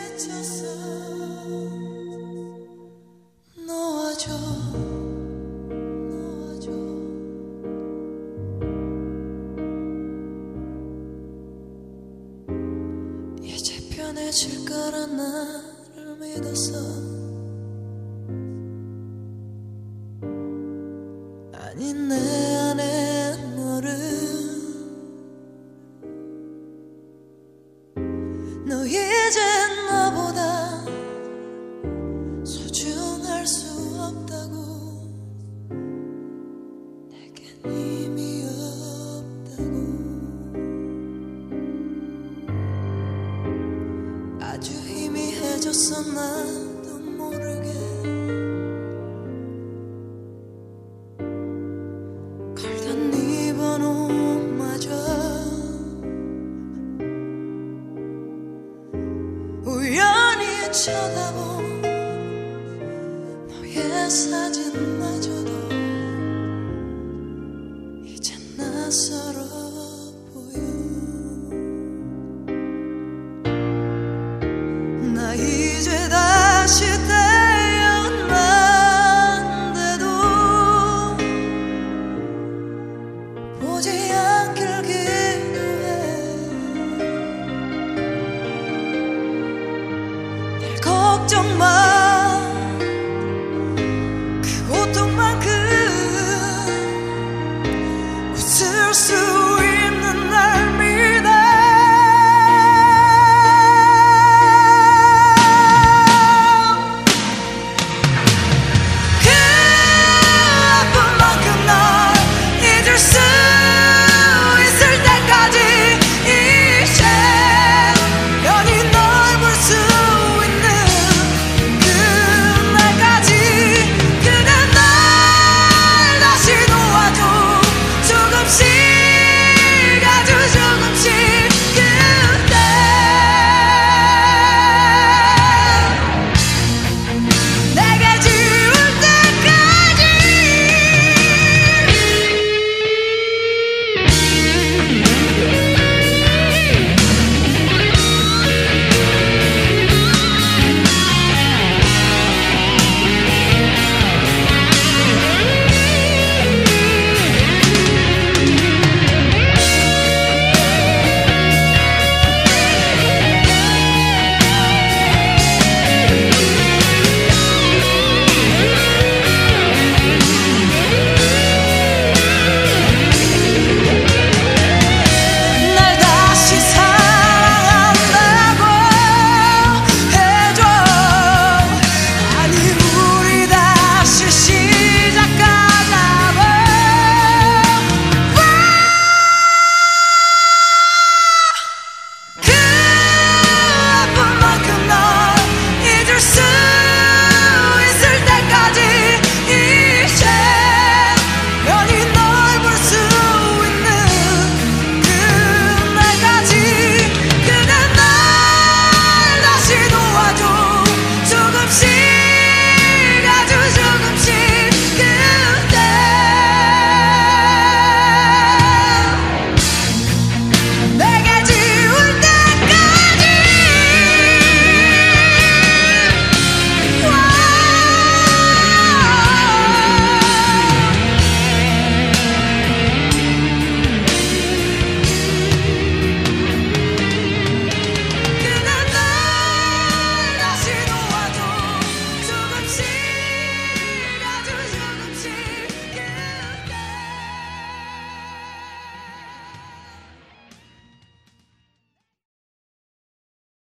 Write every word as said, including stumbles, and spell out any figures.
지쳤어. 놓아줘, 놓아줘. 이제 편해질 거란 나를 믿었어. 아니 내 안에 너를 너 이제 나보다 소중할 수 없다고. 내겐 힘이 없다고. 아주 희미해졌어 나도 모르게. 걸던 네 번호마저 우연히 쳐다본 너의 사진마저도 이젠 낯설어 보여. 나 이제 다시 태어난데도 보지 않길 기도해. 날 걱정 마.